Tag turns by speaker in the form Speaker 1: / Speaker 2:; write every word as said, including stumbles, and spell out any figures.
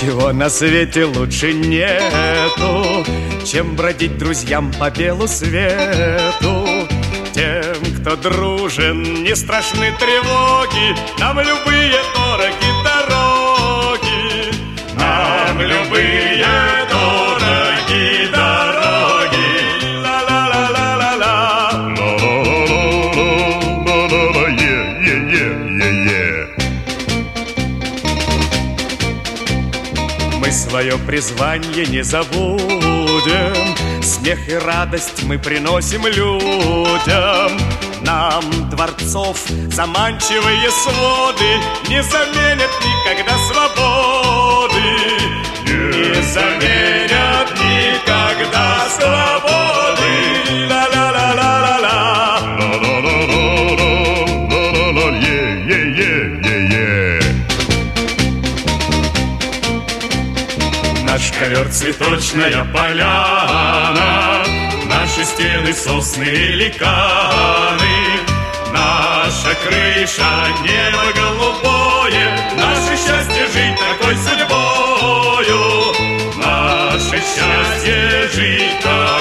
Speaker 1: Ничего на свете лучше нету, чем бродить друзьям по белу свету. Тем, кто дружен, не страшны тревоги, нам любые дороги дороги, нам любые дороги дороги. Ла-ла-ла-ла-ла-ла, ла-ла-ла-ла-ла-ла-ла, е-е-е-е-е. Мы свое призвание не забудем, смех и радость мы приносим людям. Нам дворцов заманчивые своды не заменят никогда свободы, не заменят никогда свободы. Ла-ла-ла-ла-ла-ла, ла-ла-ла-ла-ла-ла-ла, е-е-е-е-е. Наш ковер цветочная поляна, наши стены сосны и ликаны, наша крыша небо голубое, наше счастье жить такой судьбою, наше счастье жить такой.